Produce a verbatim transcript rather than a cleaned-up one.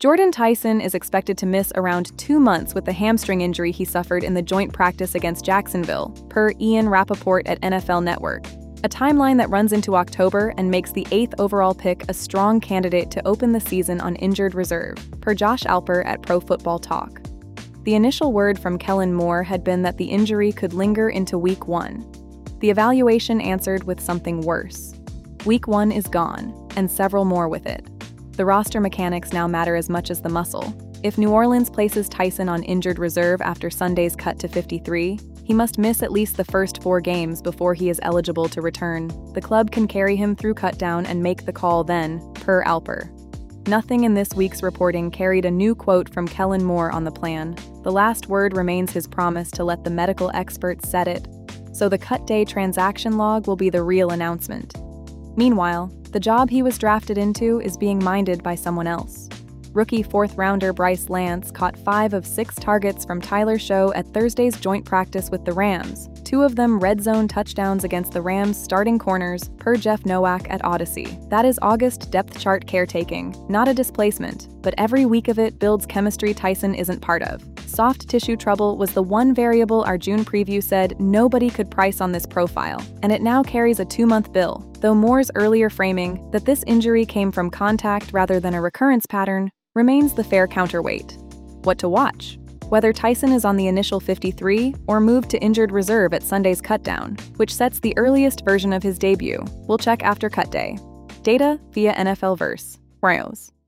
Jordan Tyson is expected to miss around two months with the hamstring injury he suffered in the joint practice against Jacksonville, per Ian Rappaport at N F L Network. A timeline that runs into October and makes the eighth overall pick a strong candidate to open the season on injured reserve, per Josh Alper at Pro Football Talk. The initial word from Kellen Moore had been that the injury could linger into Week one. The evaluation answered with something worse. Week one is gone, and several more with it. The roster mechanics now matter as much as the muscle. If New Orleans places Tyson on injured reserve after Sunday's cut to fifty-three, he must miss at least the first four games before he is eligible to return. The club can carry him through cutdown and make the call then, per Alper. Nothing in this week's reporting carried a new quote from Kellen Moore on the plan. The last word remains his promise to let the medical experts set it, so the cut day transaction log will be the real announcement. Meanwhile, the job he was drafted into is being minded by someone else. Rookie fourth-rounder Bryce Lance caught five of six targets from Tyler Show at Thursday's joint practice with the Rams, two of them red zone touchdowns against the Rams' starting corners, per Jeff Nowak at Odyssey. That is August depth chart caretaking, not a displacement, but every week of it builds chemistry Tyson isn't part of. Soft tissue trouble was the one variable our June preview said nobody could price on this profile, and it now carries a two-month bill, though Moore's earlier framing, that this injury came from contact rather than a recurrence pattern, remains the fair counterweight. What to watch? Whether Tyson is on the initial fifty-three or moved to injured reserve at Sunday's cutdown, which sets the earliest version of his debut. We'll check after cut day. Data via N F L Verse. Rose.